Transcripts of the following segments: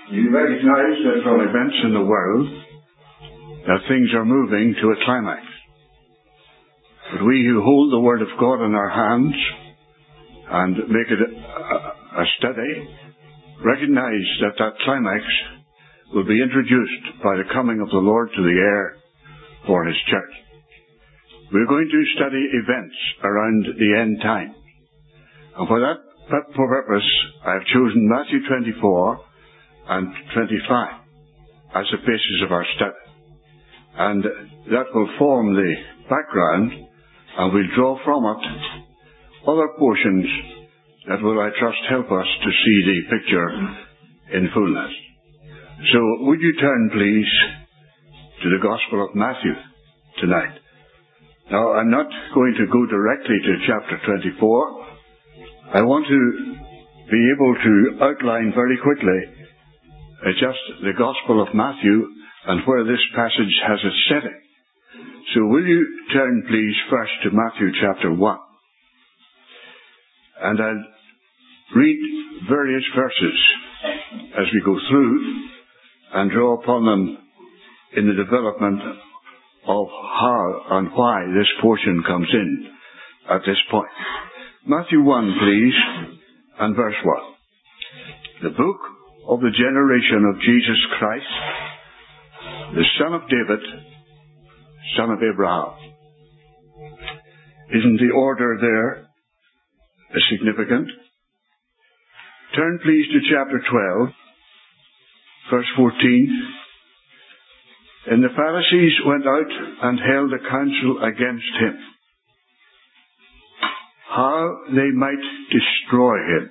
You recognize that from events in the world that things are moving to a climax. But we who hold the Word of God in our hands and make it a study recognize that that climax will be introduced by the coming of the Lord to the air for His church. We're going to study events around the end time. And for that purpose, I have chosen Matthew 24 and 25 as the basis of our study. And that will form the background, and we'll draw from it other portions that will, I trust, help us to see the picture in fullness. So would you turn, please, to the Gospel of Matthew tonight. Now, I'm not going to go directly to chapter 24. I want to be able to outline very quickly just the Gospel of Matthew and where this passage has its setting. So will you turn, please, first to Matthew chapter 1. And I'll read various verses as we go through and draw upon them in the development of how and why this portion comes in at this point. Matthew 1, please, and verse 1. The book of the generation of Jesus Christ, the son of David, son of Abraham. Isn't the order there significant? Turn, please, to chapter 12, verse 14. And the Pharisees went out and held a council against him, how they might destroy him.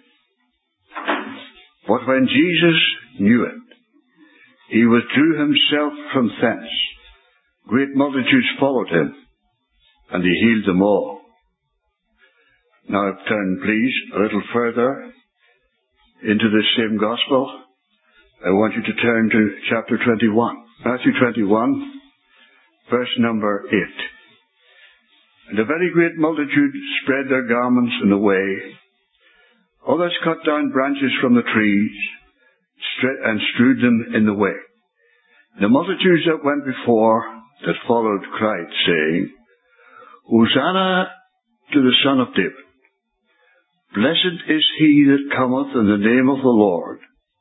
But when Jesus knew it, he withdrew himself from thence. Great multitudes followed him, and he healed them all. Now turn, please, a little further into this same Gospel. I want you to turn to chapter 21. Matthew 21, verse number 8. And a very great multitude spread their garments in the way. Others cut down branches from the trees and strewed them in the way. The multitudes that went before, that followed, cried, saying, Hosanna to the Son of David. Blessed is he that cometh in the name of the Lord.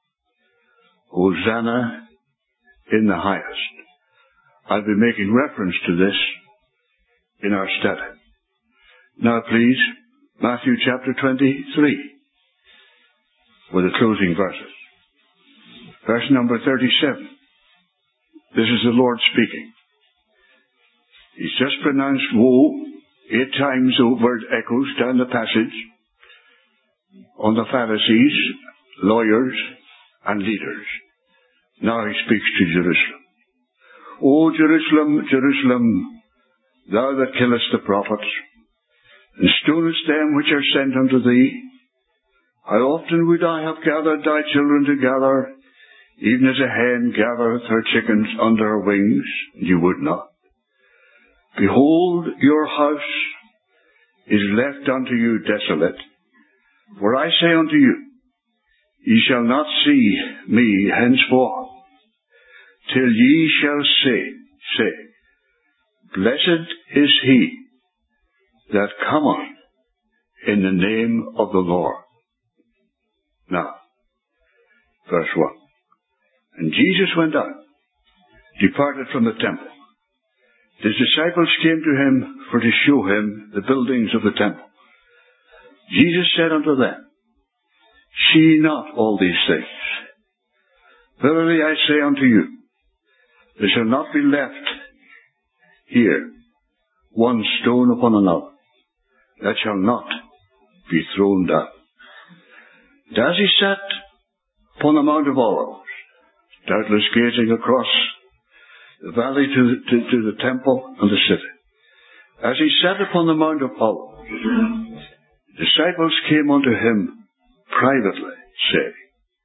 Hosanna in the highest. I'll be making reference to this in our study. Now please, Matthew chapter 23, with the closing verses. Verse number 37. This is the Lord speaking. He's just pronounced woe 8 times. The word echoes down the passage on the Pharisees, lawyers, and leaders. Now he speaks to Jerusalem. O Jerusalem, Jerusalem, thou that killest the prophets, and stonest them which are sent unto thee, how often would I have gathered thy children together, even as a hen gathereth her chickens under her wings, and you would not. Behold, your house is left unto you desolate. For I say unto you, ye shall not see me henceforth, till ye shall say, Blessed is he that cometh in the name of the Lord. Now, verse 1. And Jesus went out, departed from the temple. His disciples came to him for to show him the buildings of the temple. Jesus said unto them, See ye not all these things? Verily I say unto you, there shall not be left here one stone upon another that shall not be thrown down. And as he sat upon the Mount of Olives, doubtless gazing across the valley to the temple and the city, as he sat upon the Mount of Olives, disciples came unto him privately, saying,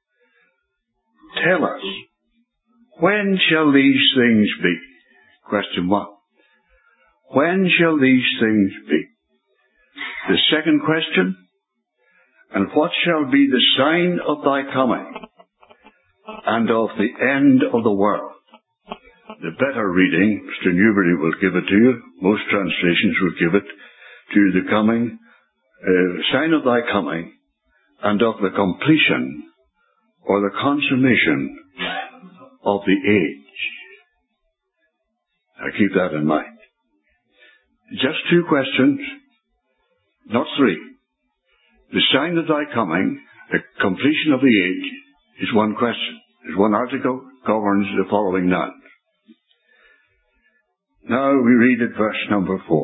Tell us, when shall these things be? Question 1. When shall these things be? The second question, and what shall be the sign of thy coming and of the end of the world. The better reading, Mr. Newberry will give it to you, most translations will give it to you, the coming, sign of thy coming, and of the completion, or the consummation of the age. Now keep that in mind. Just two questions, not three. The sign of thy coming, the completion of the age, is one question. There's one article, governs the following nouns. Now we read at verse number 4.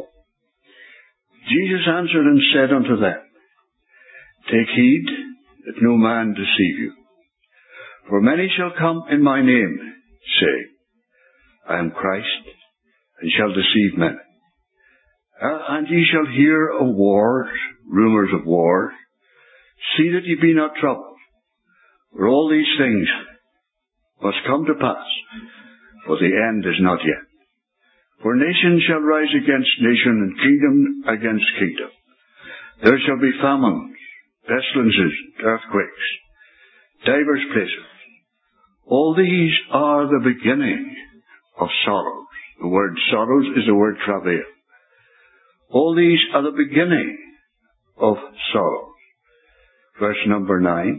Jesus answered and said unto them, Take heed that no man deceive you. For many shall come in my name, saying, I am Christ, and shall deceive many. And ye shall hear of wars, rumours of wars. See that ye be not troubled. For all these things must come to pass, for the end is not yet. For nation shall rise against nation, and kingdom against kingdom. There shall be famines, pestilences, earthquakes, divers places. All these are the beginning of sorrows. The word sorrows is the word travail. All these are the beginning of sorrows. Verse number 9.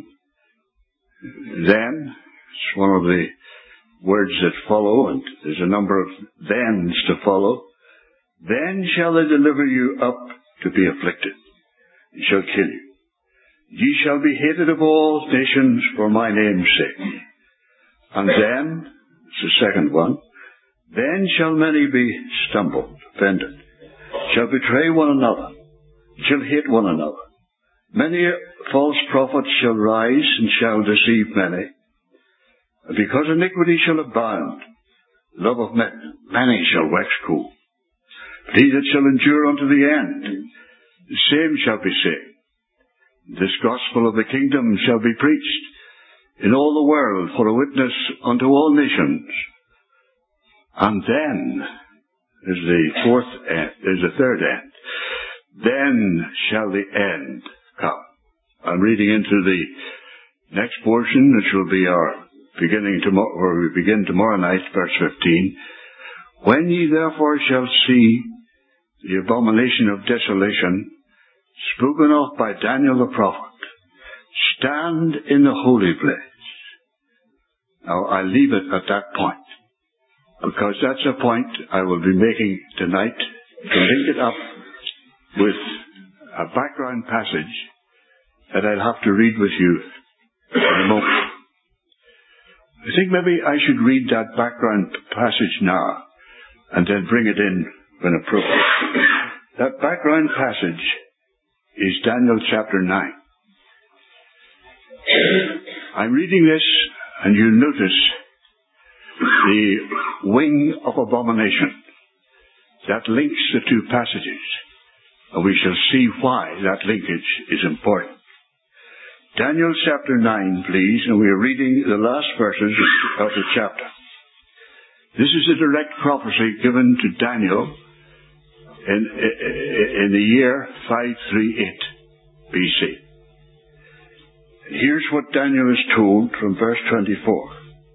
Then, it's one of the words that follow, and there's a number of thens to follow. Then shall they deliver you up to be afflicted, and shall kill you. Ye shall be hated of all nations for my name's sake. And then, it's the second one, then shall many be stumbled, offended, shall betray one another, shall hate one another. Many false prophets shall rise and shall deceive many. And because iniquity shall abound, love of many shall wax cold. But he that shall endure unto the end, the same shall be saved. This gospel of the kingdom shall be preached in all the world for a witness unto all nations. And then is the third end. Then shall the end come. I'm reading into the next portion, which will be our beginning tomorrow, or we begin tomorrow night, verse 15. When ye therefore shall see the abomination of desolation, spoken of by Daniel the prophet, stand in the holy place. Now I leave it at that point, because that's a point I will be making tonight to link it up with a background passage that I'll have to read with you in a moment. I think maybe I should read that background passage now and then bring it in when appropriate. That background passage is Daniel chapter 9. I'm reading this, and you'll notice the wing of abomination that links the two passages, and we shall see why that linkage is important. Daniel chapter 9, please, and we are reading the last verses of the chapter. This is a direct prophecy given to Daniel in the year 538 BC. Here's what Daniel is told from verse 24.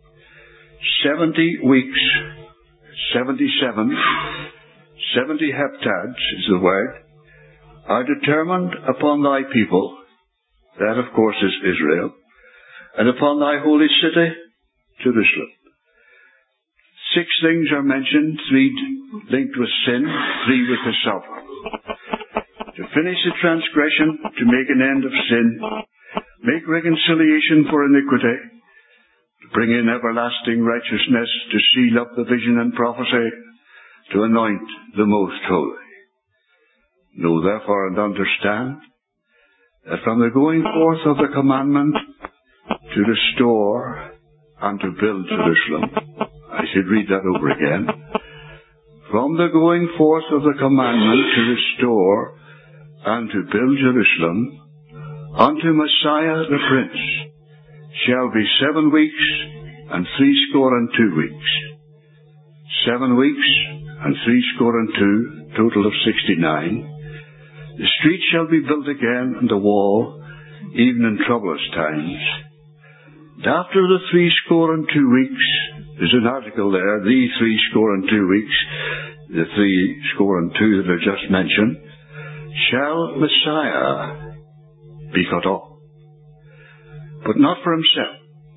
70 weeks, 77, 70 heptads is the word, are determined upon thy people. That, of course, is Israel. And upon thy holy city, Jerusalem. 6 things are mentioned, 3 linked with sin, 3 with the sovereign. To finish the transgression, to make an end of sin, make reconciliation for iniquity, to bring in everlasting righteousness, to seal up the vision and prophecy, to anoint the most holy. Know therefore and understand that from the going forth of the commandment to restore and to build Jerusalem, I should read that over again. From the going forth of the commandment to restore and to build Jerusalem, unto Messiah the Prince, shall be 7 weeks and 62 weeks. 7 weeks and 62, total of 69. The street shall be built again, and the wall, even in troublous times. And after the 62 weeks, there's an article there, the 62 weeks, the 62 that I just mentioned, shall Messiah be cut off, but not for himself.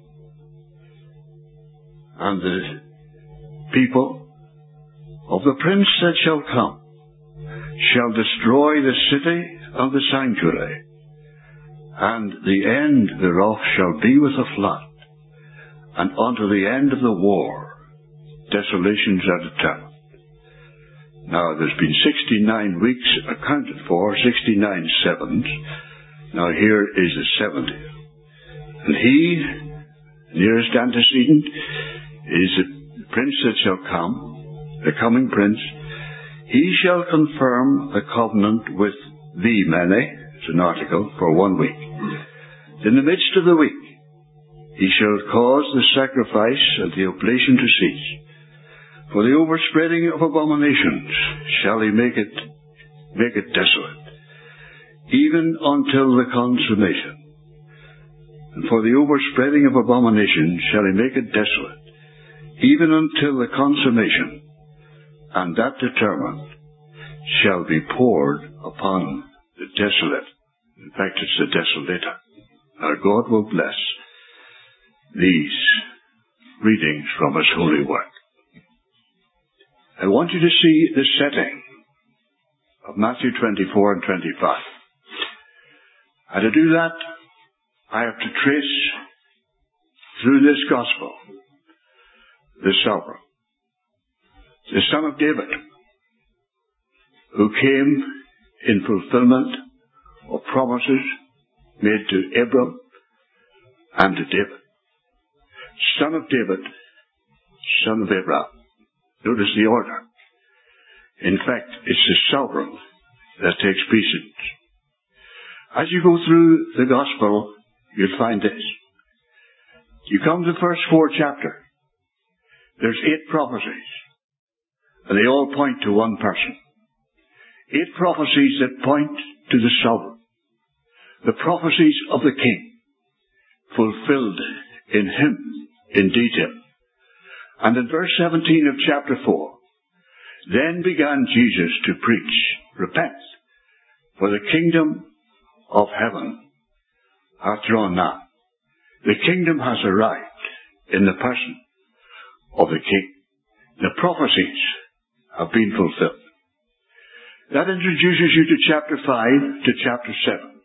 And the people of the prince that shall come shall destroy the city of the sanctuary, and the end thereof shall be with a flood, and unto the end of the war desolations are determined. Now there's been 69 weeks accounted for, 69 sevens. Now here is the 70th. And he, nearest antecedent, is the prince that shall come, the coming prince. He shall confirm the covenant with thee many, it's an article, for 1 week. In the midst of the week, he shall cause the sacrifice and the oblation to cease. For the overspreading of abominations shall he make it desolate, even until the consummation. And for the overspreading of abominations shall he make it desolate, even until the consummation, and that determined shall be poured upon the desolate. In fact, it's the desolator. Our God will bless these readings from his holy work. I want you to see the setting of Matthew 24 and 25. And to do that, I have to trace through this gospel the sovereign, the Son of David, who came in fulfillment of promises made to Abram and to David. Son of David, son of Abraham. Notice the order. In fact, it's the sovereign that takes precedence. As you go through the gospel, you'll find this. You come to the first 4 chapters. There's 8 prophecies, and they all point to one person. 8 prophecies that point to the sovereign. The prophecies of the king, fulfilled in him in detail. And in verse 17 of chapter 4, then began Jesus to preach, repent, for the kingdom of heaven hath drawn nigh. The kingdom has arrived in the person of the king. The prophecies have been fulfilled. That introduces you to chapter 5 to chapter 7.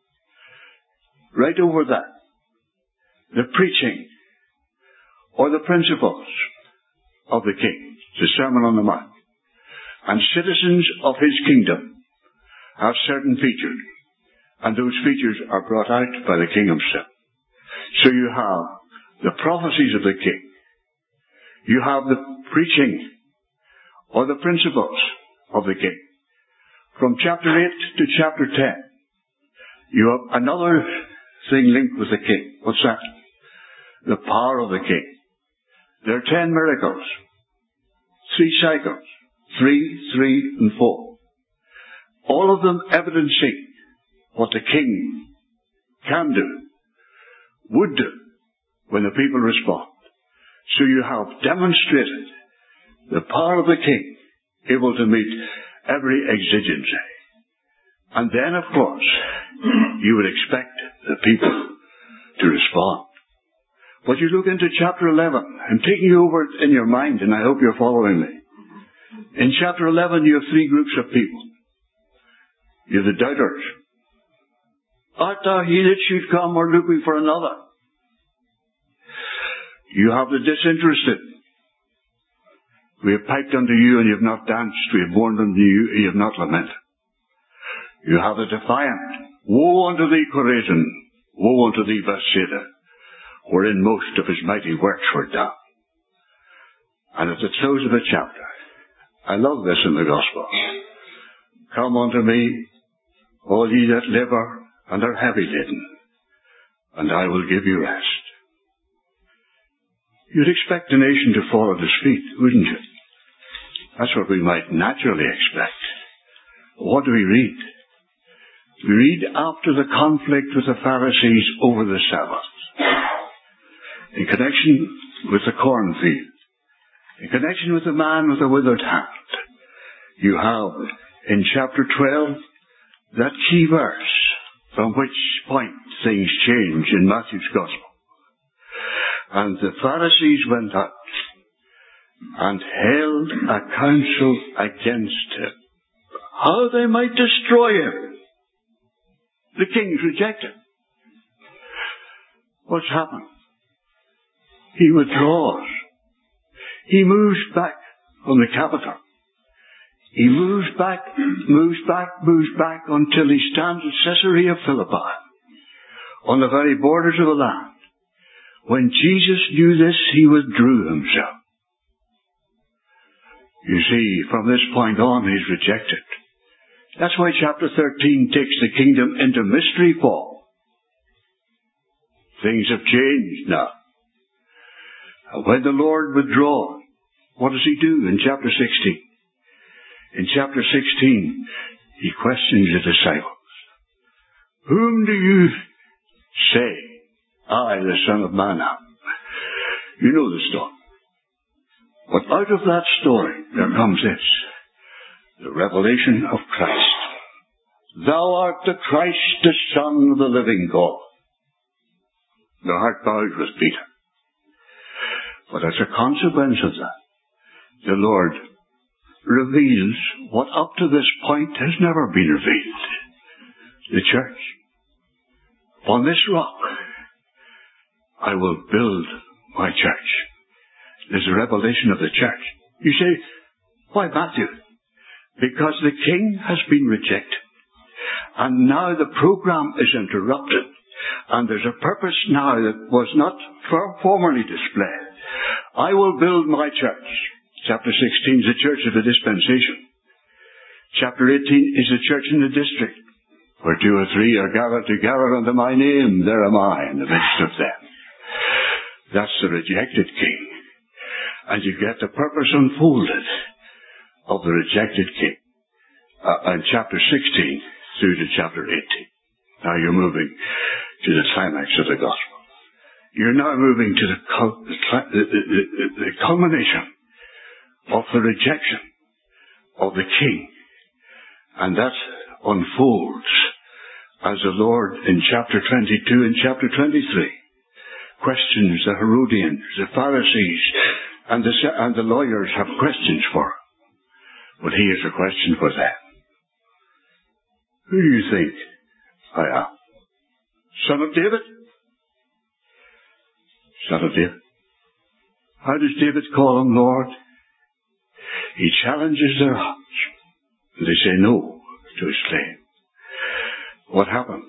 Right over that, the preaching or the principles of the king, the Sermon on the Mount. And citizens of his kingdom have certain features, and those features are brought out by the king himself. So you have the prophecies of the king. You have the preaching or the principles of the king. From chapter 8 to chapter 10, you have another thing linked with the king. What's that? The power of the king. There are 10 miracles, 3 cycles, 3, 3, and 4. All of them evidencing what the king can do, would do, when the people respond. So you have demonstrated the power of the king, able to meet every exigency. And then, of course, you would expect the people to respond. But you look into chapter 11. I'm taking you over it in your mind, and I hope you're following me. In chapter 11, you have 3 groups of people. You have the doubters. Art thou he that should come, or look we for another? You have the disinterested. We have piped unto you, and you have not danced. We have mourned unto you, and you have not lamented. You have the defiant. Woe unto thee, Chorazin! Woe unto thee, Bethsaida! Wherein most of his mighty works were done. And at the close of the chapter, I love this in the gospel. Come unto me, all ye that labour and are heavy laden, and I will give you rest. You'd expect a nation to fall at his feet, wouldn't you? That's what we might naturally expect. What do we read? We read after the conflict with the Pharisees over the Sabbath. in connection with the cornfield, in connection with the man with the withered hand, you have in chapter 12 that key verse from which point things change in Matthew's Gospel. And the Pharisees went out and held a council against him, how they might destroy him. The king's rejected. What's happened? He withdraws. He moves back from the capital. He moves back until he stands at Caesarea Philippi, on the very borders of the land. When Jesus knew this, he withdrew himself. You see, from this point on, he's rejected. That's why chapter 13 takes the kingdom into mystery form. Things have changed now. And when the Lord withdraws, what does he do in chapter 16? In chapter 16, he questions the disciples. Whom do you say I, the Son of Man, am? You know the story. But out of that story, there comes this. The revelation of Christ. Thou art the Christ, the Son of the living God. The heart bows with Peter. But as a consequence of that, the Lord reveals what up to this point has never been revealed. The church. On this rock, I will build my church. There's a revelation of the church. You say, why Matthew? Because the king has been rejected. And now the program is interrupted. And there's a purpose now that was not formerly displayed. I will build my church. Chapter 16 is the church of the dispensation. Chapter 18 is the church in the district. Where 2 or 3 are gathered together under my name, there am I in the midst of them. That's the rejected king. And you get the purpose unfolded of the rejected king. In chapter 16 through to chapter 18. Now you're moving to the climax of the gospel. You're now moving to the culmination of the rejection of the king. And that unfolds as the Lord in chapter 22 and chapter 23 questions the Herodians, the Pharisees, and the lawyers have questions for him. But he has a question for them. Who do you think I am? Son of David? Son of David. How does David call him Lord? He challenges their hearts. They say no to his claim. What happens?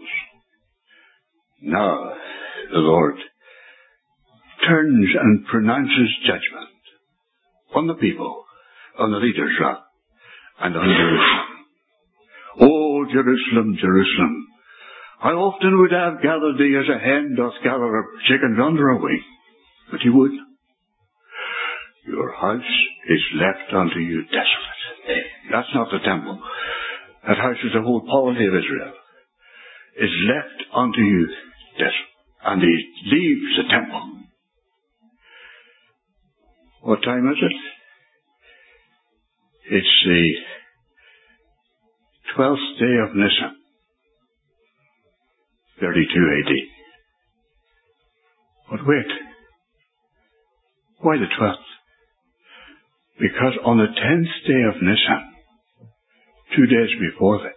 Now the Lord turns and pronounces judgment on the people, on the leaders rather, and on Jerusalem. Oh, Jerusalem, Jerusalem, how often would I have gathered thee as a hen doth gather her chickens under a wing? But you would. Your house is left unto you desolate. That's not the temple. That house is the whole polity of Israel. Is left unto you desolate. And he leaves the temple. What time is it? It's the 12th day of Nisan, 32 AD. But wait. Why the 12th? Because on the 10th day of Nisan, 2 days before this,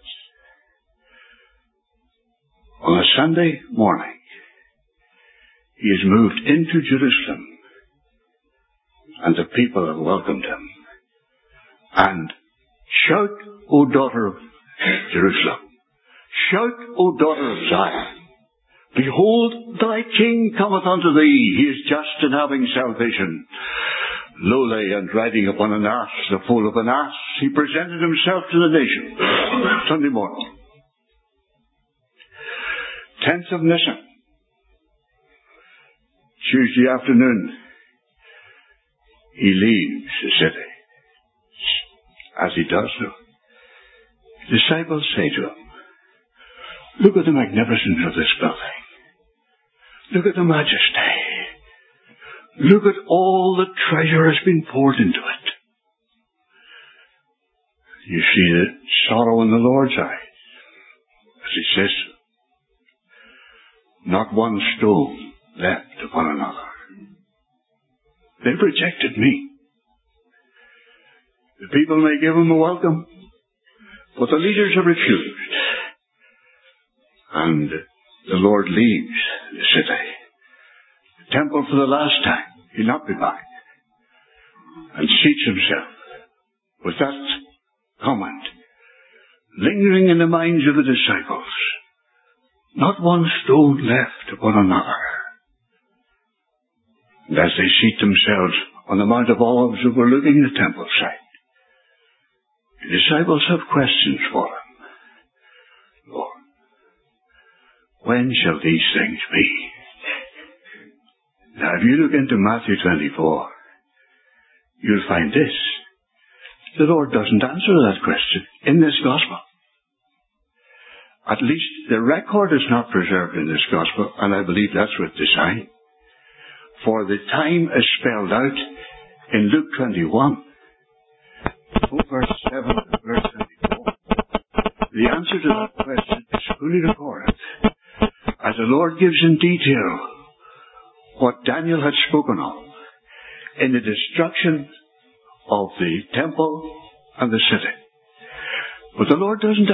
on a Sunday morning, he is moved into Jerusalem, and the people have welcomed him. And shout, O daughter of Jerusalem. Shout, O daughter of Zion. Behold, thy king cometh unto thee. He is just and having salvation. Lowly and riding upon an ass, the foal of an ass, he presented himself to the nation. Sunday morning. 10th of Nisan. Tuesday afternoon. He leaves the city. As he does so, disciples say to him, look at the magnificence of this building. Look at the majesty. Look at all the treasure has been poured into it. You see the sorrow in the Lord's eyes. As he says, not one stone left upon another. They've rejected me. The people may give him a welcome, but the leaders have refused. And the Lord leaves the city. The temple for the last time. He'll not be back. And seats himself with that comment lingering in the minds of the disciples. Not one stone left upon another. And as they seat themselves on the Mount of Olives overlooking the temple site, the disciples have questions for him. Lord, when shall these things be? Now, if you look into Matthew 24, you'll find this. The Lord doesn't answer that question in this Gospel. At least the record is not preserved in this Gospel, and I believe that's with design. For the time is spelled out in Luke 21, verse 7 to verse 24. The answer to that question is fully recorded, as the Lord gives in detail what Daniel had spoken of in the destruction of the temple and the city. But the Lord doesn't,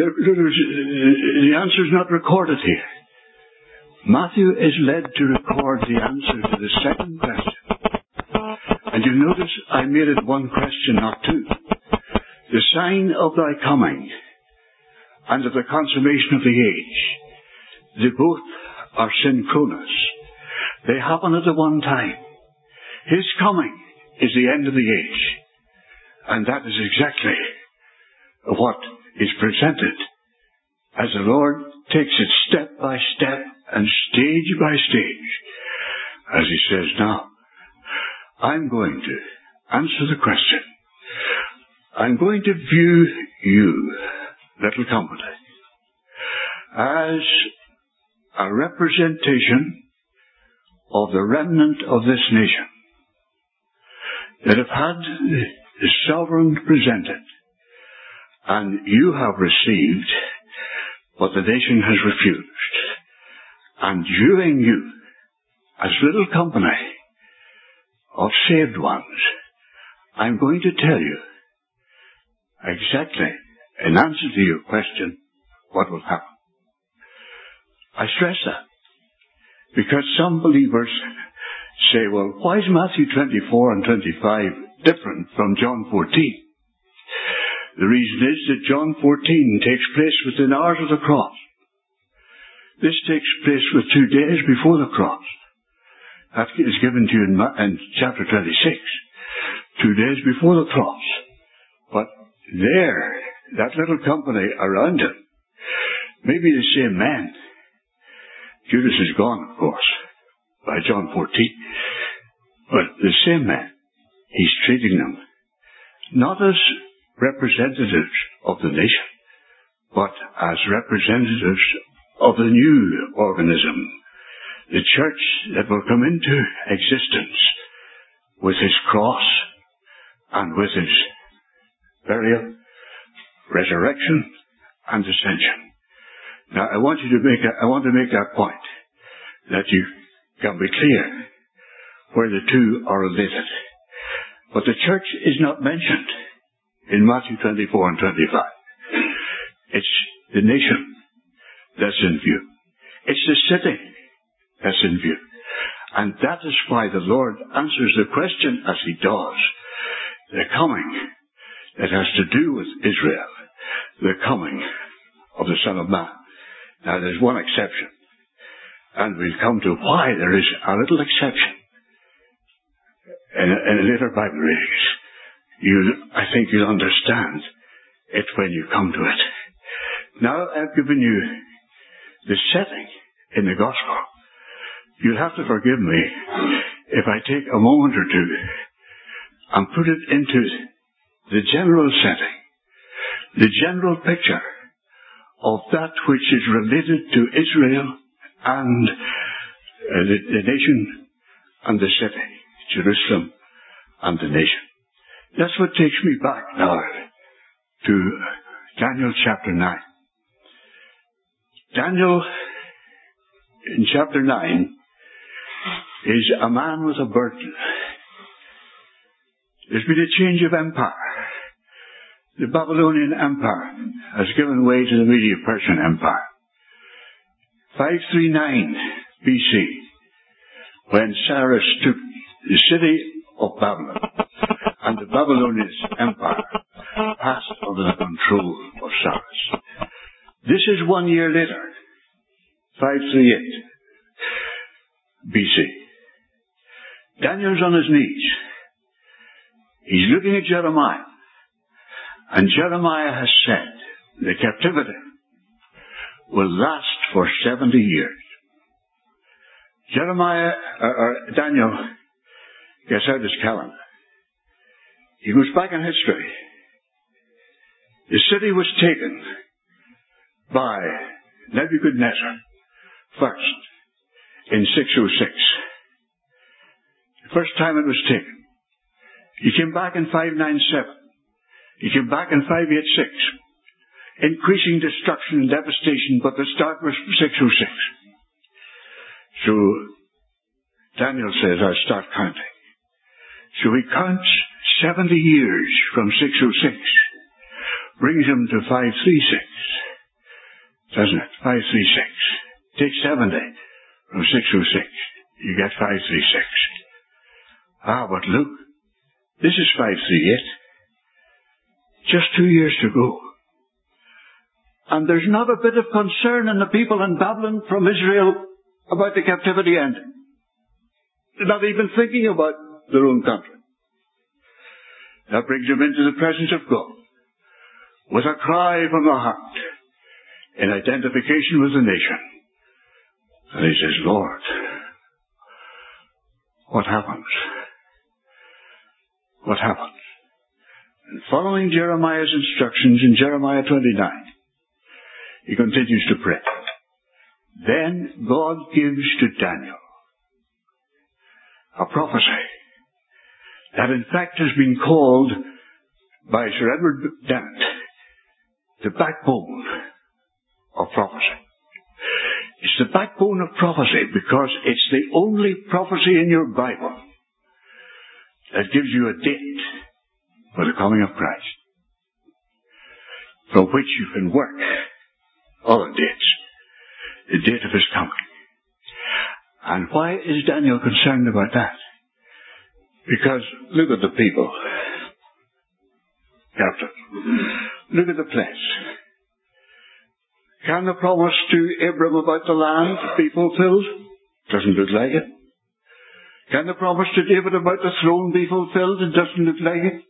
the answer is not recorded here. Matthew is led to record the answer to the second question. And you notice I made it one question, not two. The sign of thy coming and of the consummation of the age, they both are synchronous. They happen at the one time. His coming is the end of the age. And that is exactly what is presented as the Lord takes it step by step and stage by stage. As he says, now, I'm going to answer the question. I'm going to view you, little company, as a representation of the remnant of this nation that have had the sovereign presented, and you have received, but the nation has refused. And viewing you as little company of saved ones, I'm going to tell you exactly, in answer to your question, what will happen. I stress that because some believers say, well, why is Matthew 24 and 25 different from John 14? The reason is that John 14 takes place within hours of the cross. This takes place with 2 days before the cross. That is given to you in chapter 26. 2 days before the cross. But there, that little company around him may be the same men. Judas is gone, of course, by John 14. But the same men. He's treating them not as representatives of the nation, but as representatives of the new organism, the church that will come into existence with his cross and with his burial, resurrection, and ascension. Now, I want to make that point, that you can be clear where the two are related. But the church is not mentioned in Matthew 24 and 25. It's the nation that's in view. It's the city that's in view. And that is why the Lord answers the question as he does. The coming that has to do with Israel. The coming of the Son of Man. Now there's one exception. And we'll come to why there is a little exception. In a later Bible readings. I think you'll understand it when you come to it. Now I've given you the setting in the Gospel. You'll have to forgive me if I take a moment or two and put it into the general setting, the general picture of that which is related to Israel and the nation and the city, Jerusalem and the nation. That's what takes me back now to Daniel chapter 9. Daniel, in chapter 9, is a man with a burden. There's been a change of empire. The Babylonian Empire has given way to the Medo-Persian Empire. 539 BC, when Cyrus took the city of Babylon, and the Babylonian Empire passed under the control of Cyrus. This is 1 year later, 538 BC. Daniel's on his knees. He's looking at Jeremiah. And Jeremiah has said the captivity will last for 70 years. Daniel gets out his calendar. He goes back in history. The city was taken by Nebuchadnezzar first in 606. The first time it was taken. He came back in 597. He came back in 586. Increasing destruction and devastation, but the start was 606. So Daniel says, I'll start counting. So he counts 70 years from 606. Brings him to 536. Doesn't it? 536. Take 70 from 606. You get 536. But look, this is 538. Just 2 years to go. And there's not a bit of concern in the people in Babylon from Israel about the captivity ending. They're not even thinking about their own country. That brings them into the presence of God with a cry from the heart in identification with the nation. And he says, Lord, what happens? What happens? And following Jeremiah's instructions in Jeremiah 29, he continues to pray. Then God gives to Daniel a prophecy that in fact has been called by Sir Edward Dennett the backbone of prophecy. It's the backbone of prophecy because it's the only prophecy in your Bible that gives you a date for the coming of Christ, from which you can work other dates, the date of his coming. And why is Daniel concerned about that? Because look at the people. Captain, look at the place. Can the promise to Abram about the land be fulfilled? Doesn't look like it. Can the promise to David about the throne be fulfilled? It doesn't look like it.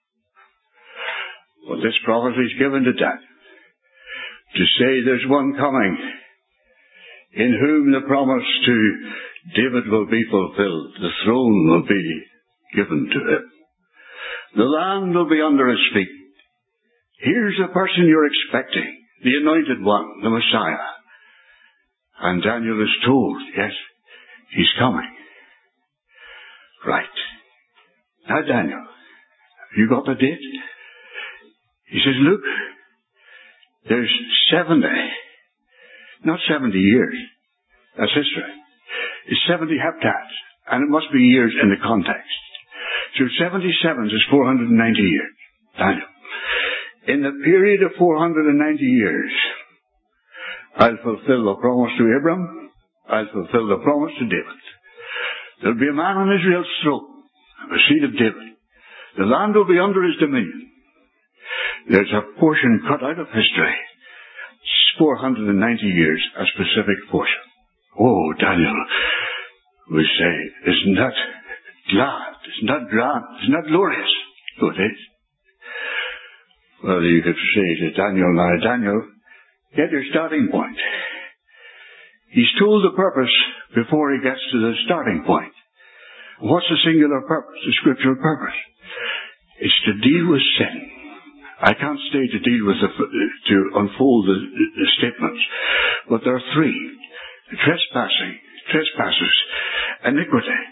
But this prophecy is given to Daniel to say there's one coming in whom the promise to David will be fulfilled. The throne will be given to him. The land will be under his feet. Here's the person you're expecting, the anointed one, the Messiah. And Daniel is told, yes, he's coming. Right. Now, Daniel, have you got the date? He says, look, there's 70, not 70 years. That's history. It's 70 heptads, and it must be years in the context. So 77 is 490 years. Daniel, in the period of 490 years, I'll fulfill the promise to Abram. I'll fulfill the promise to David. There'll be a man on Israel's throne, a seed of David. The land will be under his dominion. There's a portion cut out of history. It's 490 years, a specific portion. Oh, Daniel would say, isn't that glad? Isn't that grand? Isn't that glorious? So it is. Well, you could say to Daniel, now, Daniel, get your starting point. He's told the purpose before he gets to the starting point. What's the singular purpose, the scriptural purpose? It's to deal with sin. I can't stay to deal with to unfold the statements, but there are three: the trespassers, iniquity,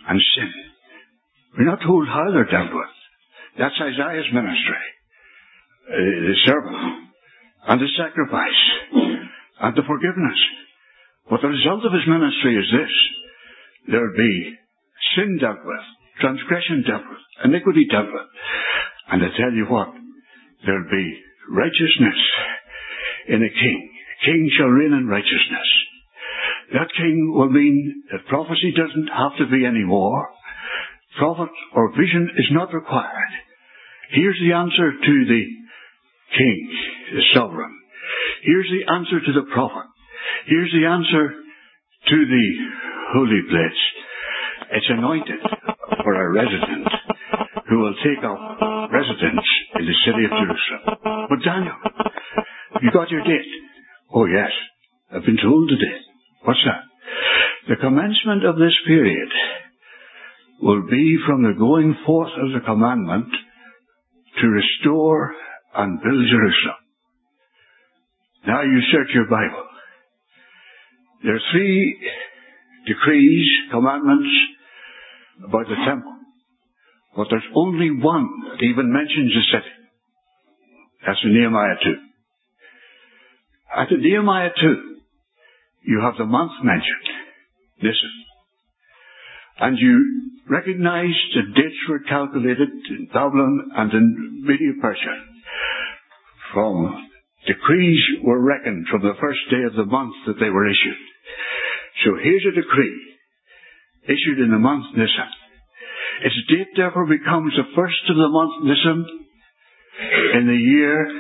and sin. We're not told how they're dealt with. That's Isaiah's ministry. The servant, and the sacrifice, and the forgiveness. But the result of his ministry is this. There'll be sin dealt with, transgression dealt with, iniquity dealt with. And I tell you what, there'll be righteousness in a king. A king shall reign in righteousness. That king will mean that prophecy doesn't have to be anymore. Prophet or vision is not required. Here's the answer to the king, the sovereign. Here's the answer to the prophet. Here's the answer to the holy place. It's anointed for a resident who will take up residence in the city of Jerusalem. But Daniel, you got your date? Oh yes, I've been told the date. What's that? The commencement of this period will be from the going forth of the commandment to restore and build Jerusalem. Now you search your Bible. There are 3 decrees, commandments about the temple. But there's only one that even mentions the city. That's in Nehemiah 2. At the Nehemiah 2, you have the month mentioned, Nisan. And you recognize the dates were calculated in Babylon and in Medo-Persia. From decrees were reckoned from the first day of the month that they were issued. So here's a decree issued in the month Nisan. Its date therefore becomes the first of the month Nisan in the year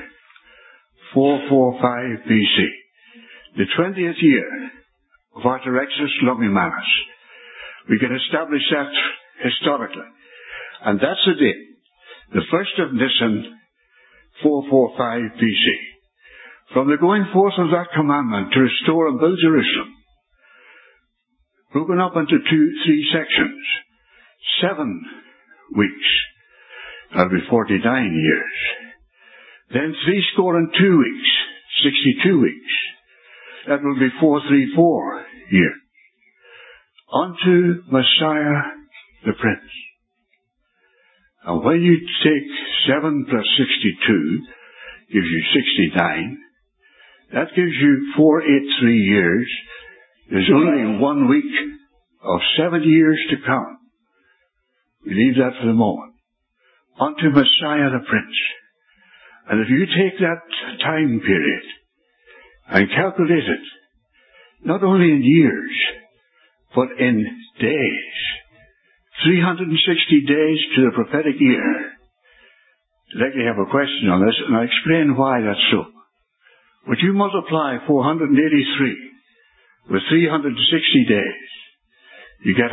445 BC. The 20th year of Artaxerxes Longimanus. We can establish that historically. And that's the date. The first of Nisan, 445 BC. From the going forth of that commandment to restore and build Jerusalem, broken up into 3 sections, 7 weeks, that'll be 49 years. Then 62 weeks, 62 weeks. That will be 434 years. Unto Messiah the Prince. And when you take 7 plus 62, gives you 69. That gives you 483 years. There's only 1 week of 7 years to come. We leave that for the moment. Unto Messiah the Prince. And if you take that time period and calculate it, not only in years, but in days, 360 days to the prophetic year. I'd like to have a question on this, and I'll explain why that's so. Would you multiply 483 with 360 days, you get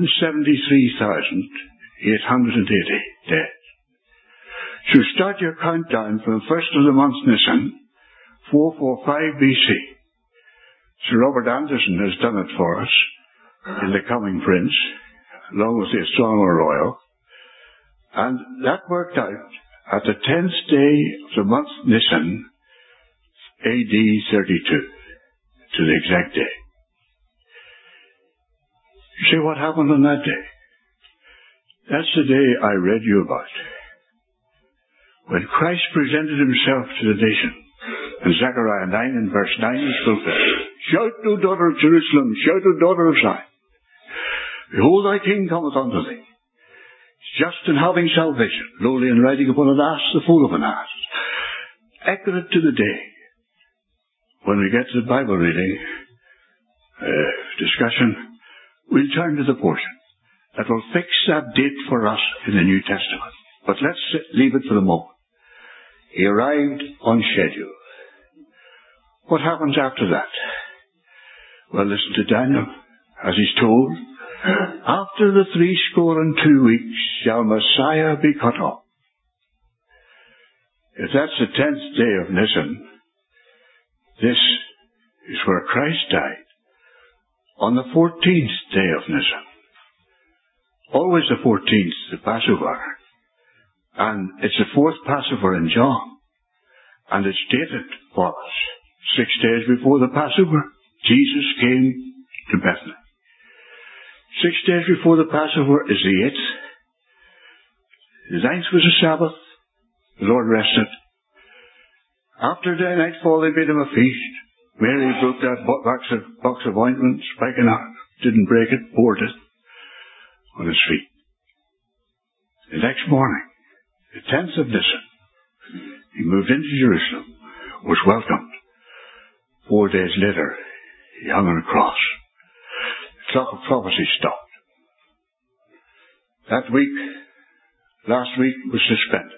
173,880 days. So start your countdown from the first of the month Nisan, 445 BC. Sir Robert Anderson has done it for us in The Coming Prince, along with the Astronomer Royal. And that worked out at the 10th day of the month Nisan, AD 32, to the exact day. You say, what happened on that day? That's the day I read you about. When Christ presented himself to the nation, in Zechariah 9 and verse 9 he spoke there. Shout, O daughter of Jerusalem, shout, O daughter of Zion. Behold, thy king cometh unto thee. Just and having salvation, lowly and riding upon an ass, the foal of an ass. Accurate to the day. When we get to the Bible reading, discussion, we'll turn to the portion that will fix that date for us in the New Testament. But let's leave it for the moment. He arrived on schedule. What happens after that? Well, listen to Daniel, as he's told. After the 62 weeks shall Messiah be cut off. If that's the 10th day of Nisan, this is where Christ died. On the 14th day of Nisan. Always the 14th, the Passover. And it's the 4th Passover in John. And it's dated for us 6 days before the Passover. Jesus came to Bethany. 6 days before the Passover is the 8th. The 9th was a Sabbath. The Lord rested. After the nightfall, they made him a feast. Mary broke that box of ointment, spikenard, didn't break it, poured it on his feet. The next morning, the 10th of Nisan, he moved into Jerusalem, was welcomed. 4 days later, he hung on a cross. The clock of prophecy stopped. That week, last week, was suspended.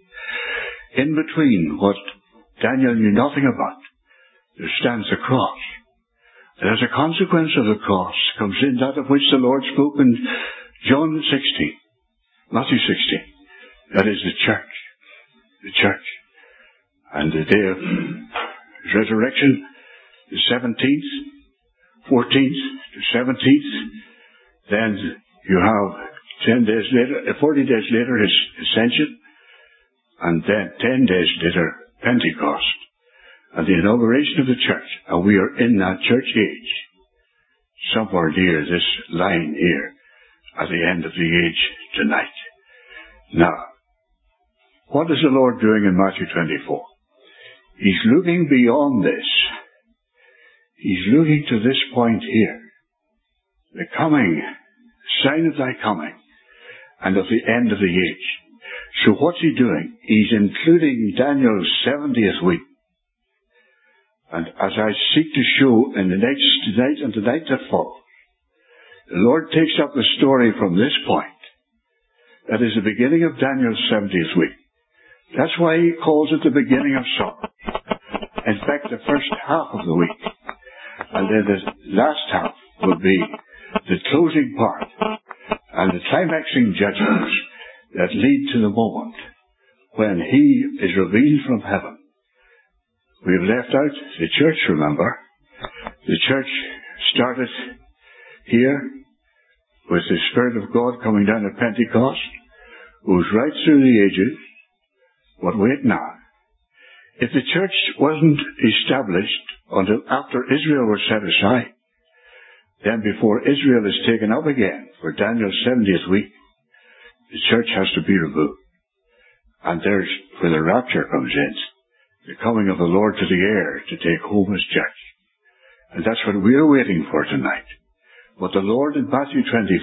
In between what Daniel knew nothing about, there stands the cross. And as a consequence of the cross comes in that of which the Lord spoke in John 16, Matthew 16. That is the church. The church. And the day of his resurrection, the 17th, 14th to 17th. Then you have 40 days later his ascension. And then 10 days later, Pentecost. And the inauguration of the church. And we are in that church age. Somewhere near this line here. At the end of the age tonight. Now, what is the Lord doing in Matthew 24? He's looking beyond this. He's looking to this point here. The coming, sign of thy coming, and of the end of the age. So what's he doing? He's including Daniel's 70th week. And as I seek to show in the next night and the night that follows, the Lord takes up the story from this point. That is the beginning of Daniel's 70th week. That's why he calls it the beginning of summer. In fact, the first half of the week. And then the last half will be the closing part and the climaxing judgments that lead to the moment when he is revealed from heaven. We've left out the church, remember. The church started here with the Spirit of God coming down at Pentecost, goes right through the ages. But wait now. If the church wasn't established until after Israel was set aside, then before Israel is taken up again for Daniel's 70th week, the church has to be removed. And there's where the rapture comes in, the coming of the Lord to the air to take home his church. And that's what we're waiting for tonight. But the Lord in Matthew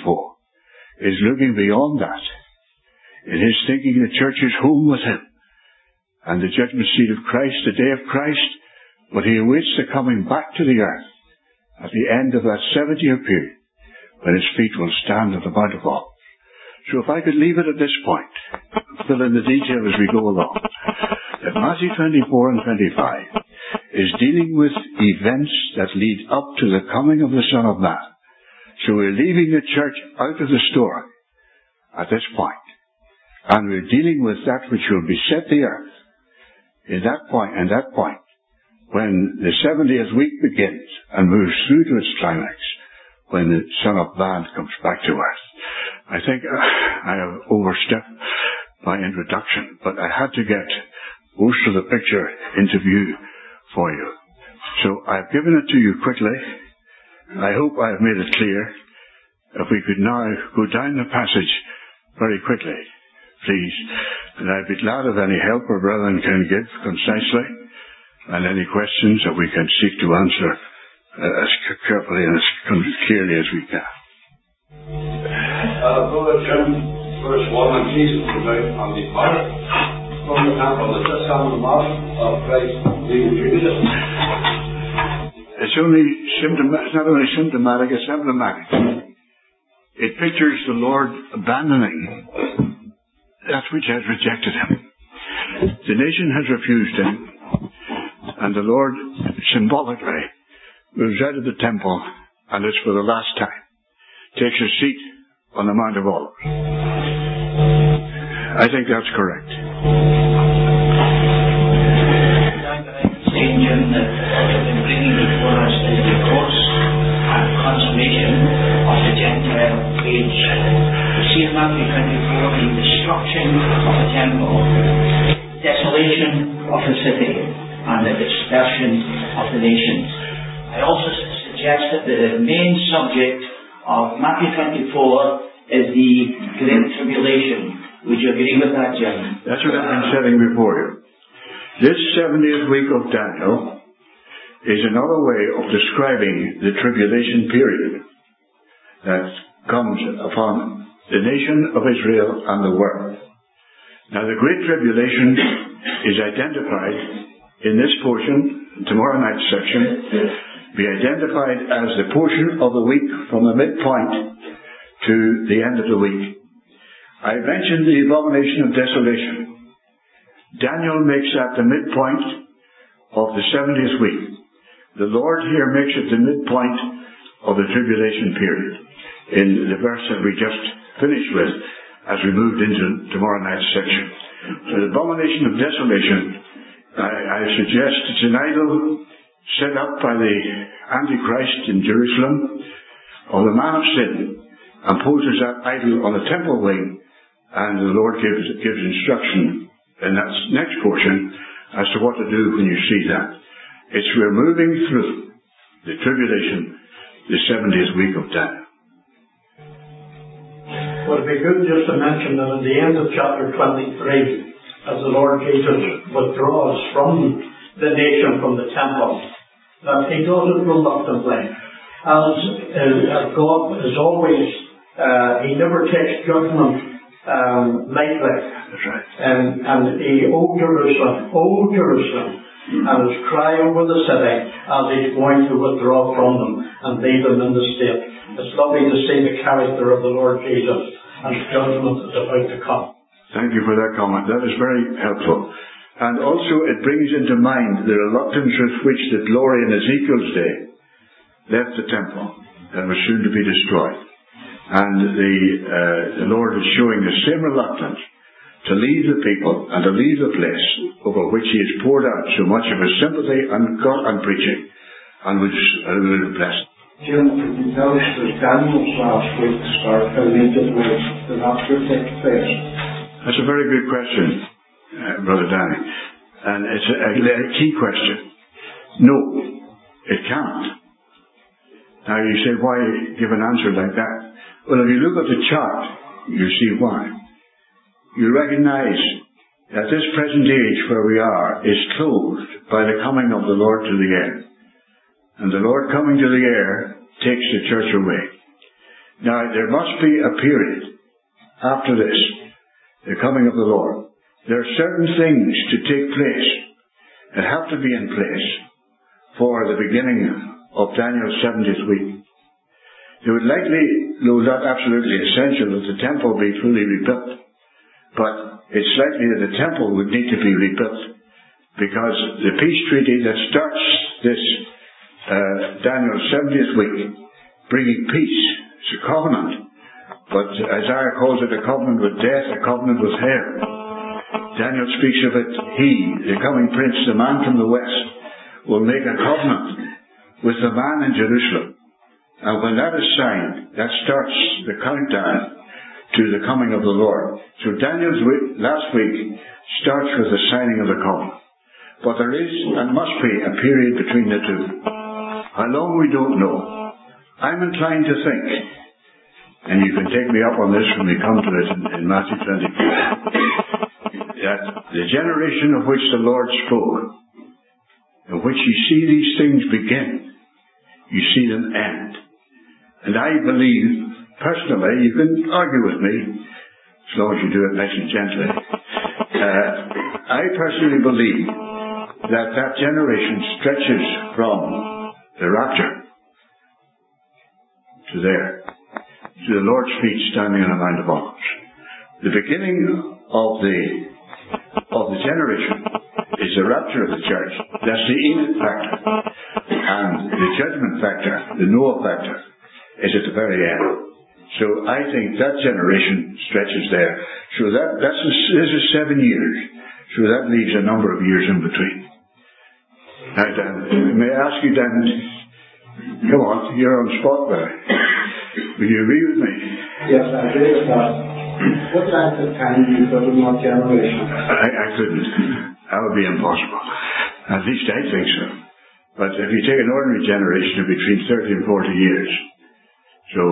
24 is looking beyond that. In his thinking, the church is home with him. And the judgment seat of Christ, the day of Christ. But he awaits the coming back to the earth at the end of that 70-year period when his feet will stand at the Mount of Olives. So if I could leave it at this point, fill in the detail as we go along, that Matthew 24 and 25 is dealing with events that lead up to the coming of the Son of Man. So we're leaving the church out of the story at this point. And we're dealing with that which will beset the earth in that point, when the 70th week begins and moves through to its climax, when the Son of Man comes back to earth. I think I have overstepped my introduction, but I had to get most of the picture into view for you. So I've given it to you quickly. I hope I have made it clear. If we could now go down the passage very quickly, please. And I'd be glad if any help our brethren can give concisely, and any questions that we can seek to answer as carefully and as clearly as we can. Brother Jim, verse 1, and Jesus was out on the mount from the temple. Is this on the mount of Christ being Judas? It's not only symptomatic, it's emblematic. It pictures the Lord abandoning that which has rejected him. The nation has refused him, and the Lord symbolically moves out of the temple, and it's for the last time. Takes a seat on the Mount of Olives. I think that's correct. St. John that has been bringing before us is the course and consummation of the Gentile age. We see in Matthew 24 the destruction of the temple, desolation of the city, and the dispersion of the nations. I also suggest that the main subject of Matthew 24 is the Great Tribulation. Would you agree with that, Jim? That's what I've been saying before you. This 70th week of Daniel is another way of describing the tribulation period that comes upon the nation of Israel and the world. Now, the Great Tribulation is identified in this portion, tomorrow night's section, be identified as the portion of the week from the midpoint to the end of the week. I mentioned the abomination of desolation. Daniel makes that the midpoint of the 70th week. The Lord here makes it the midpoint of the tribulation period in the verse that we just finished with as we moved into tomorrow night's section. So the abomination of desolation, I suggest it's an idol set up by the Antichrist in Jerusalem of the man of sin and poses that idol on the temple wing, and the Lord gives instruction in that next portion as to what to do when you see that. We're moving through the tribulation, the 70th week of Daniel. Well, it'd be good just to mention that at the end of chapter 23, as the Lord Jesus withdraws from the nation, from the temple, that he does it reluctantly. As God is always, he never takes judgment lightly. That's right. And he, O Jerusalem, and his cry over the city as he's going to withdraw from them and leave them in the state. It's lovely to see the character of the Lord Jesus, and judgment is about to come. Thank you for that comment. That is very helpful. And also it brings into mind the reluctance with which the glory in Ezekiel's day left the temple and was soon to be destroyed. And the Lord is showing the same reluctance to leave the people and to leave the place over which he has poured out so much of his sympathy and God and preaching, and which will bless. Jim, could you tell us that Daniel's last week start immediately the rapture take place? That's a very good question, Brother Danny, and it's a key question. No, it can't. Now you say, why give an answer like that? Well, if you look at the chart, you see why. You recognize that this present age where we are is closed by the coming of the Lord to the air. And the Lord coming to the air takes the church away. Now, there must be a period after this, the coming of the Lord. There are certain things to take place that have to be in place for the beginning of Daniel's 70th week. It would likely, though not absolutely essential, that the temple be fully rebuilt. But it's likely that the temple would need to be rebuilt, because the peace treaty that starts this Daniel's 70th week, bringing peace, it's a covenant. But Isaiah calls it a covenant with death, a covenant with hell. Daniel speaks of it, he, the coming prince, the man from the west, will make a covenant with the man in Jerusalem. And when that is signed, that starts the countdown to the coming of the Lord. So Daniel's last week starts with the signing of the covenant. But there is and must be a period between the two. How long we don't know. I'm inclined to think, and you can take me up on this when we come to it in Matthew 24, that the generation of which the Lord spoke, in which you see these things begin, you see them end. And I believe, personally, you can argue with me, as long as you do it nice and gently. I personally believe that that generation stretches from the rapture to there, to the Lord's feet standing on the Mount of Olives. The beginning of the generation is the rapture of the church. That's the Enoch factor. And the judgment factor, the Noah factor, is at the very end. So I think that generation stretches there. So this is 7 years. So that leaves a number of years in between. Now, Dan, may I ask you, Dan, come on, you're on spot there. Will you agree with me? Yes, I agree with that. What length of time do you put in that generation? I couldn't. That would be impossible. At least I think so. But if you take an ordinary generation of between 30 and 40 years, So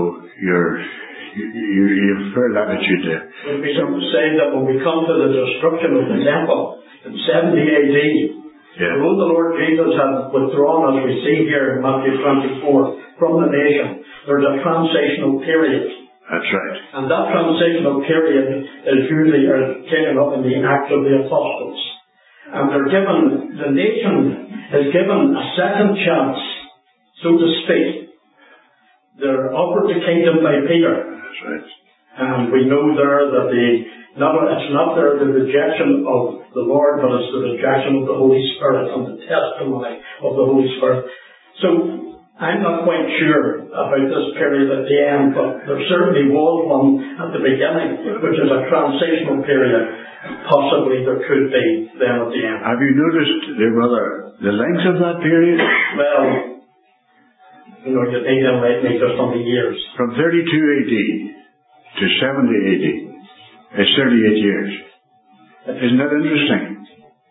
you have fair latitude there. It would be some to say that when we come to the destruction of the temple in 70 AD, although the Lord Jesus had withdrawn, as we see here in Matthew 24, from the nation, there's a transitional period. That's right. And that transitional period is usually taken up in the Acts of the Apostles. And the nation is given a second chance, so to speak. They're offered the kingdom by Peter. That's right. And we know there that it's not the rejection of the Lord, but it's the rejection of the Holy Spirit and the testimony of the Holy Spirit. So I'm not quite sure about this period at the end, but there certainly was one at the beginning, which is a transitional period. Possibly there could be then at the end. Have you noticed, dear brother, the length of that period? Well, you need to enlighten me just on the years. From 32 AD to 70 AD is 38 years. Isn't that interesting?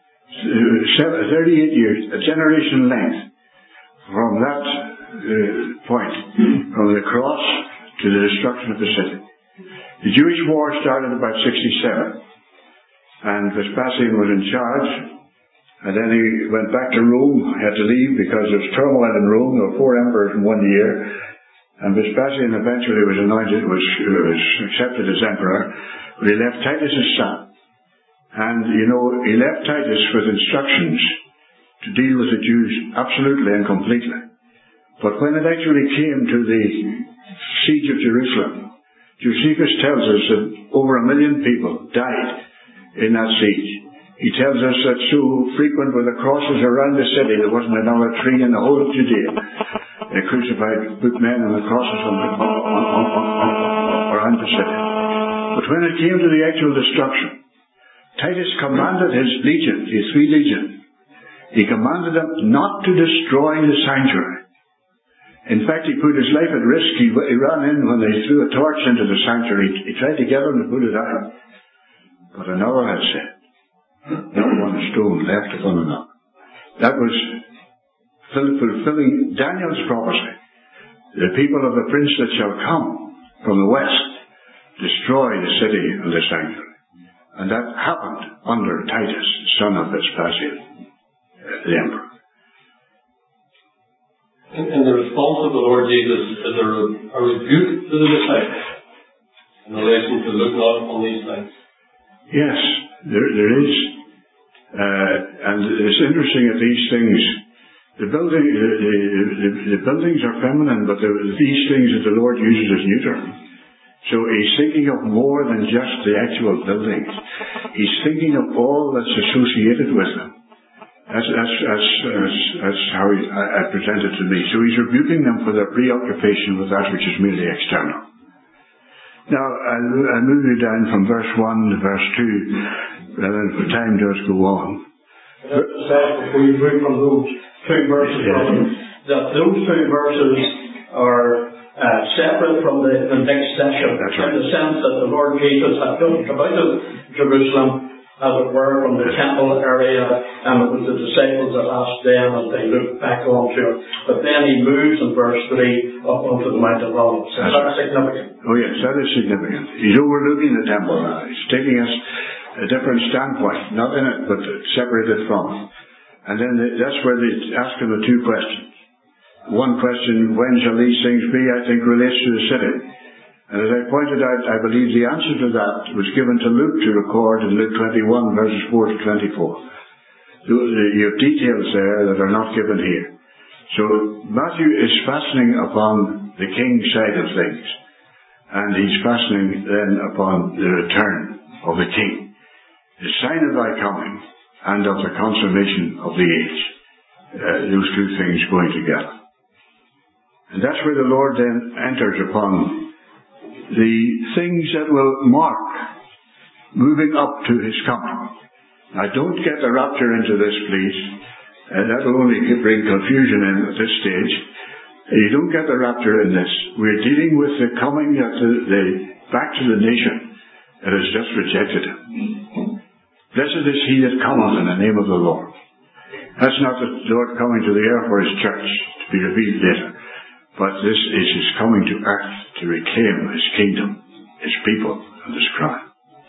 38 years, a generation length. From that point, from the cross to the destruction of the city. The Jewish war started about 67, and Vespasian was in charge, and then he went back to Rome. He had to leave because there was turmoil in Rome. There were 4 emperors in 1 year, and Vespasian eventually was accepted as emperor, but he left Titus his son. And he left Titus with instructions to deal with the Jews absolutely and completely. But when it actually came to the siege of Jerusalem, Josephus tells us that over 1 million people died in that siege. He tells us that so frequent were the crosses around the city, there wasn't another tree in the whole of Judea. They put men on the crosses around the city. But when it came to the actual destruction, Titus commanded his legion, his 3 legions, he commanded them not to destroy the sanctuary. In fact, he put his life at risk. He ran in when they threw a torch into the sanctuary. He tried to get them to put it out. But another had said, not one stone left upon another. That was fulfilling Daniel's prophecy. The people of the prince that shall come from the west destroy the city and the sanctuary. And that happened under Titus, son of Vespasian, the emperor. In the response of the Lord Jesus, is there a rebuke to the disciples in relation to looking out on these things? Yes, there is. And it's interesting that these things, the buildings are feminine, but these things that the Lord uses as neuter. So he's thinking of more than just the actual buildings. He's thinking of all that's associated with them. That's how I present it to me. So he's rebuking them for their preoccupation with that which is merely external. Now, I'll move you down from verse 1 to verse 2, rather than for time does go on. Before you move from those 2 verses, that those 2 verses are separate from the next section. That's right. In the sense that the Lord Jesus had come out of Jerusalem, as it were, from the temple area, and it was the disciples that asked them as they looked back onto it. But then he moves in verse 3 up onto the Mount of Olives. Is that significant? Oh yes, that is significant. He's overlooking the temple now. He's taking us a different standpoint, not in it, but separated from it. And then that's where they ask him the 2 questions. One question, when shall these things be, I think relates to the city. And as I pointed out, I believe the answer to that was given to Luke to record in Luke 21, verses 4 to 24. You have details there that are not given here. So Matthew is fastening upon the king's side of things. And he's fastening then upon the return of the king. The sign of thy coming and of the consummation of the age. Those 2 things going together. And that's where the Lord then enters upon the things that will mark moving up to his coming. Now, don't get the rapture into this, please. That will only bring confusion in at this stage. You don't get the rapture in this. We're dealing with the coming of back to the nation that has just rejected him. Blessed is he that cometh in the name of the Lord. That's not the Lord coming to the air for his church to be revealed later. but this is his coming to earth to reclaim his kingdom, his people, and his crown.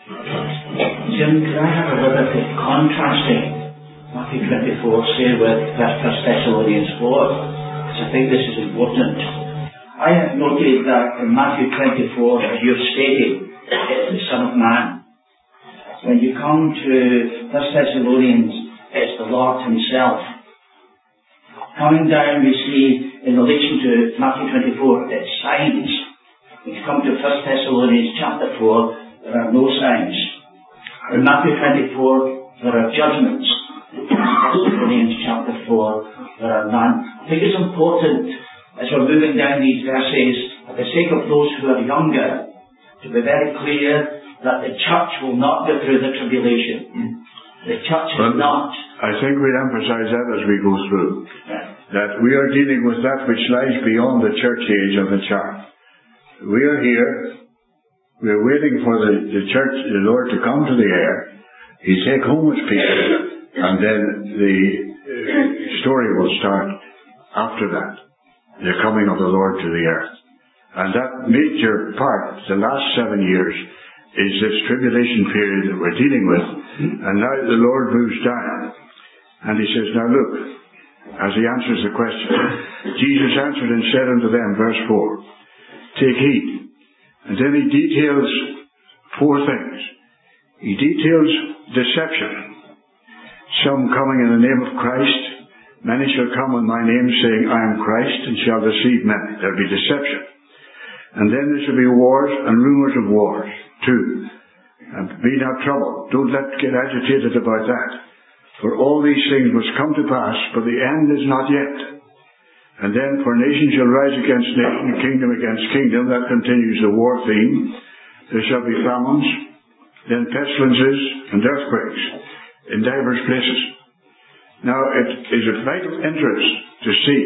Jim, could I have a little bit of contrasting Matthew 24, say, with 1 Thessalonians 4? Because I think this is important. I have noted that in Matthew 24, as you've stated, it's the Son of Man. When you come to 1 Thessalonians, it's the Lord himself. Coming down, we see, in relation to Matthew 24, it's signs. When you come to 1 Thessalonians chapter 4, there are no signs. In Matthew 24, there are judgments. In 1 Thessalonians chapter 4, there are none. I think it's important, as we're moving down these verses, for the sake of those who are younger, to be very clear that the church will not go through the tribulation. The church is not. I think we'll emphasize that as we go through. That we are dealing with that which lies beyond the church age of the church. We are here. We are waiting for the church, the Lord, to come to the air. He'll take home his people. And then the story will start after that. The coming of the Lord to the earth. And that major part, the last 7 years, is this tribulation period that we're dealing with. And now the Lord moves down. And he says, now look, as he answers the question, Jesus answered and said unto them, verse 4, take heed. And then he details 4 things. He details deception. Some coming in the name of Christ. Many shall come in my name, saying, I am Christ, and shall deceive many. There'll be deception. And then there shall be wars and rumours of wars. 2. And be not troubled. Don't get agitated about that. For all these things must come to pass, but the end is not yet. And then, for nation shall rise against nation, kingdom against kingdom. That continues the war theme. There shall be famines, then pestilences and earthquakes in divers places. Now, it is of vital interest to see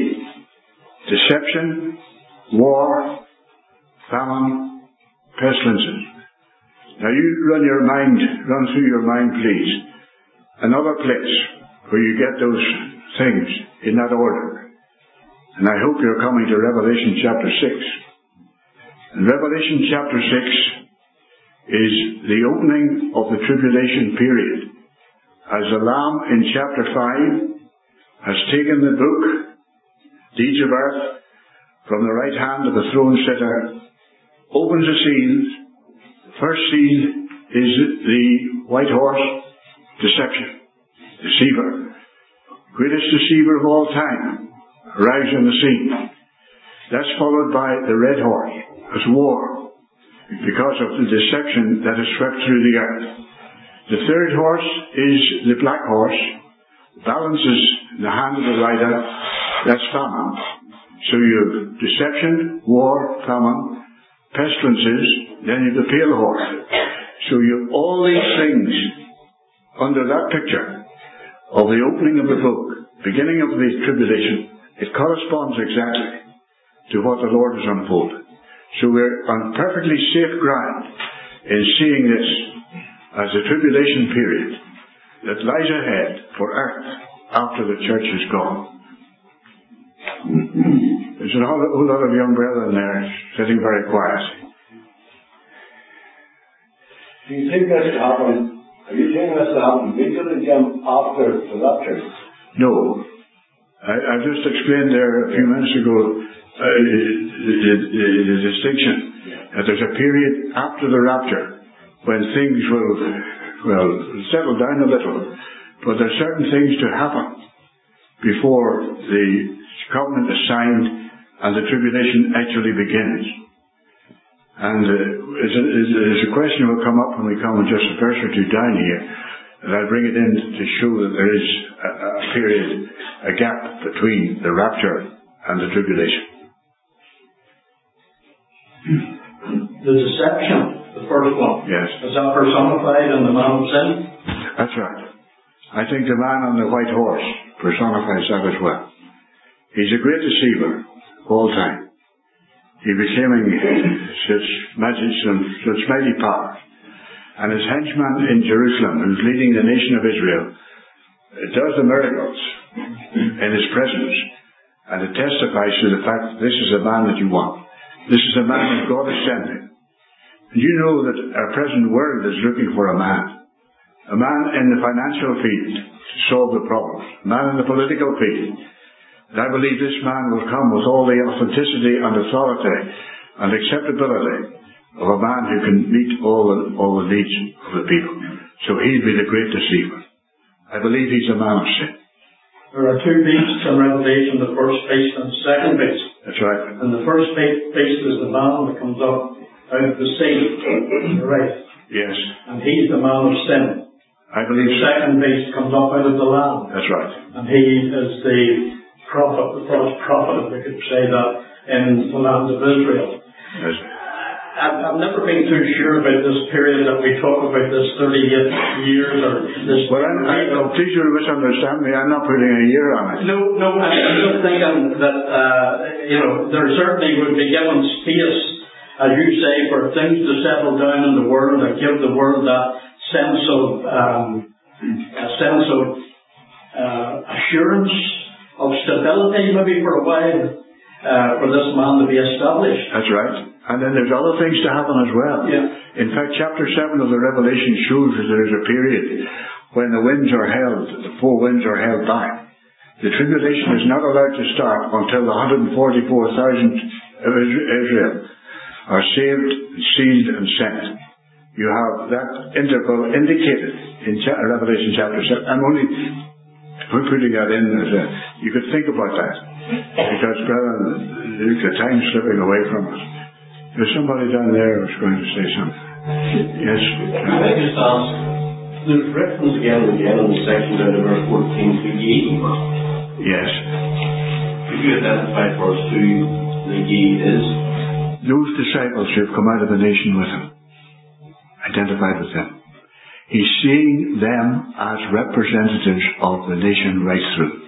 deception, war, famine, pestilences. Now you run through your mind, please, another place where you get those things in that order. And I hope you're coming to Revelation chapter 6. And Revelation chapter 6 is the opening of the tribulation period. As the Lamb in chapter 5 has taken the book, deeds of earth, from the right hand of the throne sitter, opens the seals. First seal is the white horse, deception, deceiver. Greatest deceiver of all time, arrives on the scene. That's followed by the red horse, as war, because of the deception that has swept through the earth. The third horse is the black horse, balances in the hand of the rider, that's famine. So you have deception, war, famine, pestilences, then you have the pale horse. So you have all these things under that picture of the opening of the book, beginning of the tribulation. It corresponds exactly to what the Lord has unfolded. So we're on perfectly safe ground in seeing this as the tribulation period that lies ahead for earth after the church is gone. There's a whole lot of young brethren there sitting very quiet. Do you think this will happen? Are you saying this will happen immediately after the rapture? No. I just explained there a few minutes ago the distinction that there's a period after the rapture when things will settle down a little, but there's certain things to happen before the covenant is signed and the tribulation actually begins. And there's a question will come up when we come just a verse or two down here, and I'll bring it in to show that there is a period, a gap between the rapture and the tribulation. The deception, the first one. Yes. Is that personified in the man of sin? That's right. I think the man on the white horse personifies that as well. He's a great deceiver of all time. He became such mighty power. And his henchman in Jerusalem, who's leading the nation of Israel, does the miracles in his presence. And it testifies to the fact that this is a man that you want. This is a man that God is sending. And you know that our present world is looking for a man. A man in the financial field to solve the problems. A man in the political field. And I believe this man will come with all the authenticity and authority and acceptability of a man who can meet all the needs of the people. So he'll be the great deceiver. I believe he's a man of sin. There are two beasts in Revelation, the first beast and the second beast. That's right. And the first beast is the man that comes up out of the sea. Right. Yes. And he's the man of sin. I believe the second beast comes up out of the land. That's right. And he is the prophet, the false prophet, if we could say that, in the land of Israel. Yes. I've never been too sure about this period that we talk about, this 38 years or this... Well, please don't misunderstand me. I'm not putting a year on it. No, I'm just thinking that, there certainly would be given space, as you say, for things to settle down in the world and give the world that sense of assurance, of stability, maybe for a while, for this man to be established. That's right. And then there's other things to happen as well. Yeah. In fact, chapter 7 of the Revelation shows that there is a period when the winds are held, the four winds are held back. The tribulation is not allowed to start until the 144,000 of Israel are saved, sealed and sent. You have that interval indicated in Revelation chapter 7. We're putting that in as you could think about that. Because, brother, the time's slipping away from us. There's somebody down there who's going to say something. Yes. Can I just ask, there's reference again and again in the section down to verse 14 to ye. Yes. Could you identify for us who the ye is? Those disciples who have come out of the nation with him. Identified with them. He's seeing them as representatives of the nation right through.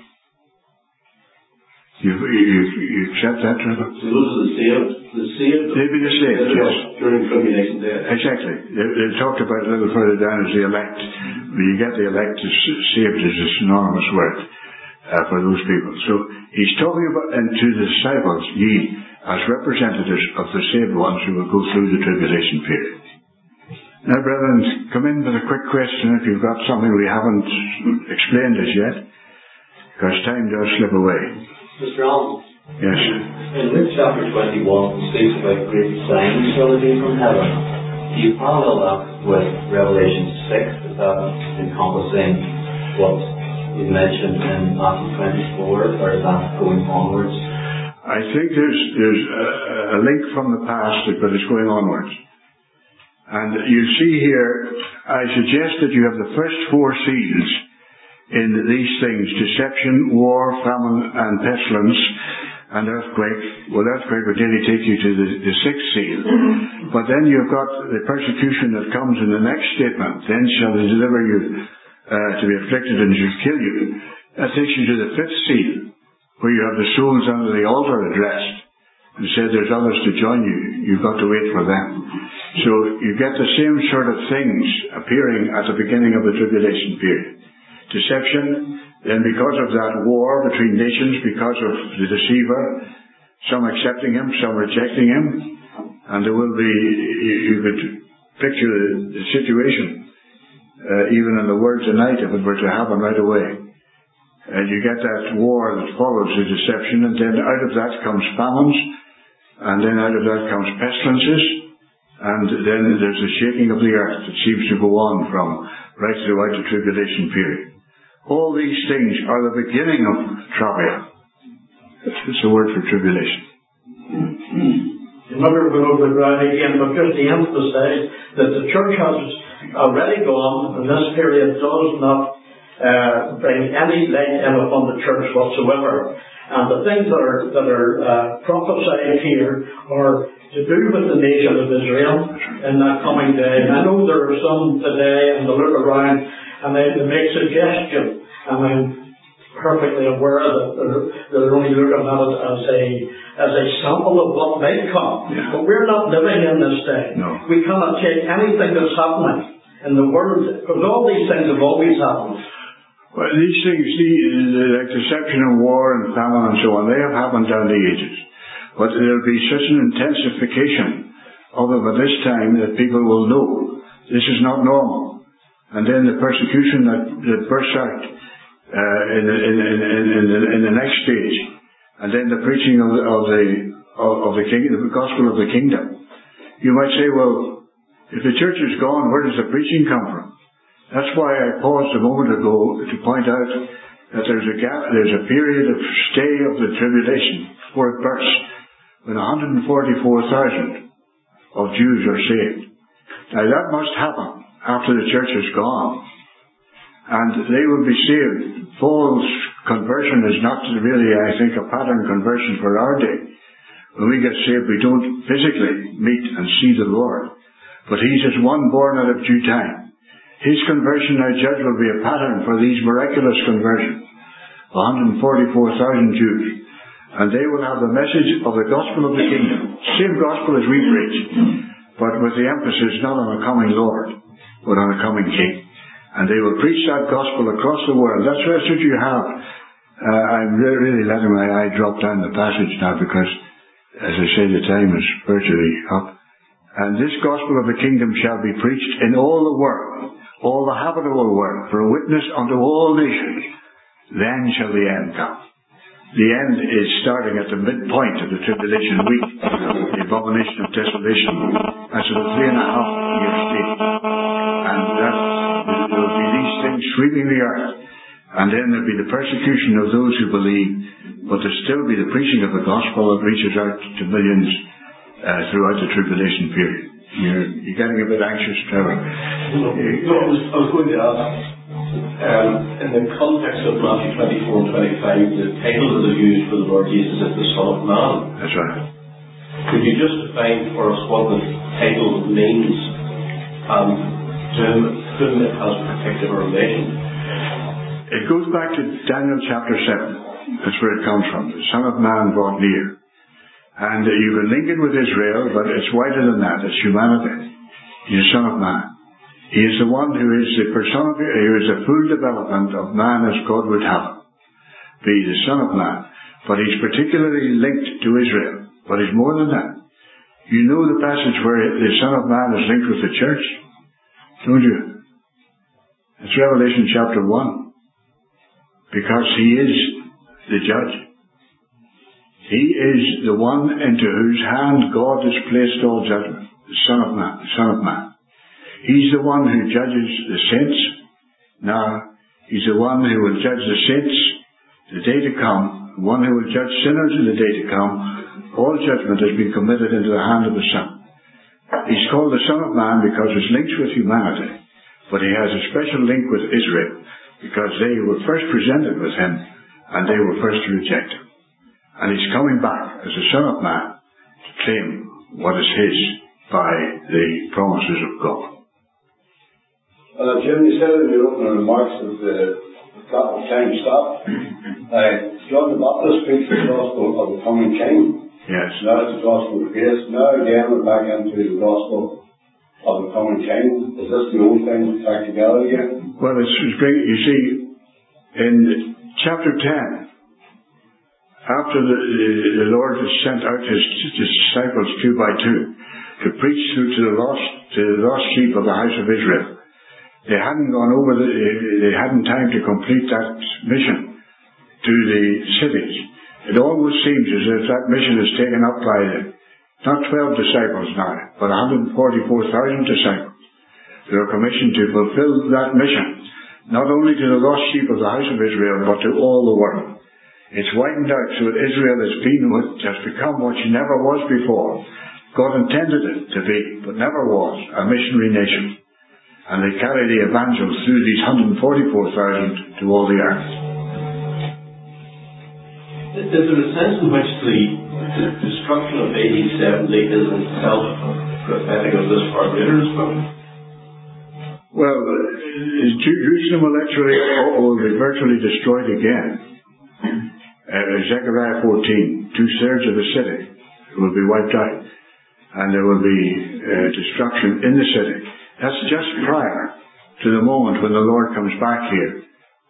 You accept that, Trevor? So those are the saved? They'd be the saved, yes. During tribulation days. Exactly. They talked about it a little further down as the elect. You get the elect, saved is a synonymous word for those people. So he's talking about, and to the disciples, ye, as representatives of the saved ones who will go through the tribulation period. Now, brethren, come in with a quick question if you've got something we haven't explained as yet, because time does slip away. Mr. Allen. Yes. In Luke chapter 21, it speaks about great signs relative from heaven. Do you parallel that with Revelation 6? Is that encompassing what you mentioned in Matthew 24, or is that going onwards? I think there's a link from the past, but it's going onwards. And you see here, I suggest that you have the first four seals in these things: deception, war, famine, and pestilence, and earthquake. Well, earthquake would nearly take you to the sixth seal. But then you've got the persecution that comes in the next statement. Then shall they deliver you to be afflicted and shall kill you. That takes you to the fifth seal, where you have the souls under the altar addressed. And said there's others to join you. You've got to wait for them. So you get the same sort of things appearing at the beginning of the tribulation period. Deception, then because of that war between nations, because of the deceiver, some accepting him, some rejecting him, and there will be, you could picture the situation, even in the world tonight, if it were to happen right away. And you get that war that follows the deception, and then out of that comes famines, and then out of that comes pestilences, and then there's the shaking of the earth that seems to go on from right throughout the tribulation period. All these things are the beginning of travail. It's a word for tribulation. I'm not going to go over the ground again, but just to emphasize that the church has already gone, and this period does not bring any light in upon the church whatsoever. And the things that are prophesied here are to do with the nation of Israel in that coming day. I know there are some today, and they look around and they make suggestions, and I'm perfectly aware that they're only looking at it as a sample of what may come. Yeah. But we're not living in this day. No. We cannot take anything that's happening in the world, because all these things have always happened. Well, these things, like deception and war and famine and so on, they have happened down the ages. But there will be such an intensification of them at this time that people will know this is not normal. And then the persecution that bursts out in the next stage, and then the preaching of the king, the gospel of the kingdom. You might say, well, if the church is gone, where does the preaching come from? That's why I paused a moment ago to point out that there's a period of stay of the tribulation before it bursts, when 144,000 of Jews are saved. Now that must happen after the church is gone, and they will be saved. Paul's conversion is not really, I think, a pattern conversion for our day. When we get saved, we don't physically meet and see the Lord, but he's as one born out of due time. His conversion, I judge, will be a pattern for these miraculous conversions. 144,000 Jews. And they will have the message of the gospel of the kingdom. Same gospel as we preach, but with the emphasis not on a coming Lord, but on a coming King. And they will preach that gospel across the world. That's what you have. I'm really letting my eye drop down the passage now because, as I say, the time is virtually up. And this gospel of the kingdom shall be preached in all the world, all the habitable world, for a witness unto all nations. Then shall the end come. The end is starting at the midpoint of the tribulation week, the abomination of desolation. That's a 3.5 year state. And there will be these things sweeping the earth. And then there'll be the persecution of those who believe, but there'll still be the preaching of the gospel that reaches out to millions throughout the tribulation period. You're getting a bit anxious, Trevor. I was going to ask, in the context of Matthew 24 and 25, the title that is used for the Lord Jesus is the Son of Man. That's right. Could you just define for us what the title means and to whom it has a particular relation? It goes back to Daniel chapter 7. That's where it comes from. The Son of Man brought near. And you can link it with Israel, but it's wider than that. It's humanity. He's the Son of Man. He is the one who is the who is the full development of man as God would have him. Be the Son of Man. But he's particularly linked to Israel. But he's more than that. You know the passage where the Son of Man is linked with the church? Don't you? It's Revelation chapter 1. Because he is the judge. He is the one into whose hand God has placed all judgment. The Son of Man. The Son of Man. He's the one who judges the saints. Now, he's the one who will judge the saints the day to come. The one who will judge sinners in the day to come. All judgment has been committed into the hand of the Son. He's called the Son of Man because he's linked with humanity. But he has a special link with Israel because they were first presented with him and they were first to reject him. And he's coming back as the Son of Man to claim what is his by the promises of God. Jim, you said in your opening remarks that the time stopped. John the Baptist preached the gospel of the coming King. Yes. Now it's the gospel of grace. Now again we're back into the gospel of the coming King. Is this the old thing back together again? Well, it's great. You see, in chapter 10, after the Lord has sent out his disciples 2 by 2 to preach through to the lost sheep of the house of Israel, they hadn't gone over. They hadn't time to complete that mission to the cities. It almost seems as if that mission is taken up by not 12 disciples now, but 144,000 disciples. They are commissioned to fulfill that mission, not only to the lost sheep of the house of Israel, but to all the world. It's widened out so that Israel has become what she never was before. God intended it to be, but never was, a missionary nation. And they carry the evangel through these 144,000 to all the earth. Is there a sense in which the destruction of AD 70 is itself prophetic of this far greater destruction? Well, Jerusalem will be virtually destroyed again. Zechariah 14, 2/3 of the city will be wiped out. And there will be destruction in the city. That's just prior to the moment when the Lord comes back here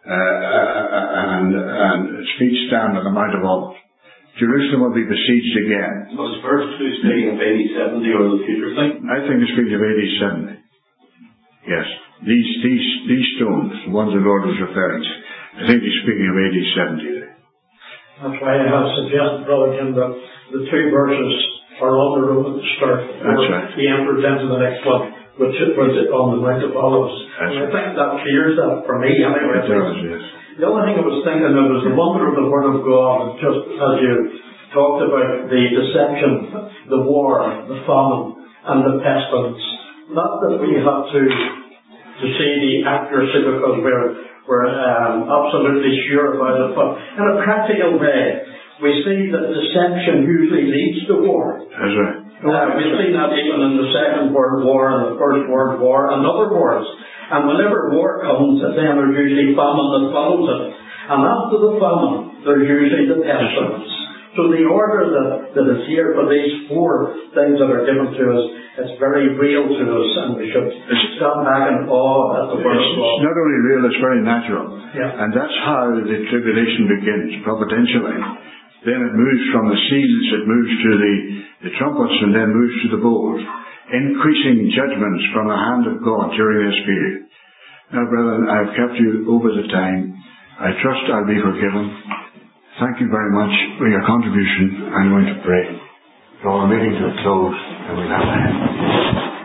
and its feet stand on the Mount of Olives. Jerusalem will be besieged again. Was verse 2 speaking of AD 70 or the future thing? I think it's speaking of AD 70. Yes. These stones, the ones the Lord was referring to, I think he's speaking of AD 70. That's why I have suggested, Brother Jim, that the two verses are on the road at the start. That's right. He enters into the next one, which was on the Mount of Olives. And I think that clears that for me anyway. It does, yes. The other thing I was thinking of was the wonder of the Word of God, just as you talked about the deception, the war, the famine, and the pestilence. Not that we have to see the accuracy because we're absolutely sure about it, but in a practical way, we see that deception usually leads to war. That's right. We've seen that even in the Second World War and the First World War and other wars. And whenever war comes, then there's usually famine that follows it. And after the famine, there's usually the pestilence. So the order that is here for these four things that are given to us, it's very real to us, and we should stand back in awe at the Word of God. It's not only real, it's very natural. Yeah. And that's how the tribulation begins, providentially. Then it moves from the seals, it moves to the trumpets, and then moves to the bowls. Increasing judgments from the hand of God during this period. Now, brethren, I've kept you over the time. I trust I'll be forgiven. Thank you very much for your contribution. I'm going to pray. So our meeting to a close, and we'll have a hand.